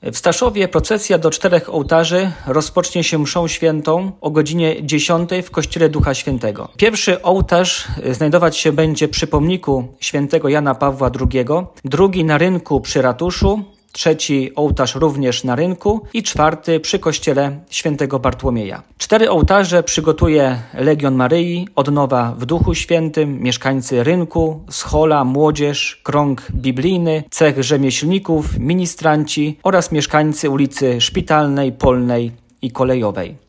W Staszowie procesja do 4 ołtarzy rozpocznie się mszą świętą o godzinie 10 w kościele Ducha Świętego. Pierwszy ołtarz znajdować się będzie przy pomniku świętego Jana Pawła II, drugi na rynku przy ratuszu, trzeci ołtarz również na rynku i czwarty przy kościele świętego Bartłomieja. 4 ołtarze przygotuje Legion Maryi, Odnowa w Duchu Świętym, mieszkańcy rynku, Schola, młodzież, krąg biblijny, cech rzemieślników, ministranci oraz mieszkańcy ulicy Szpitalnej, Polnej i Kolejowej.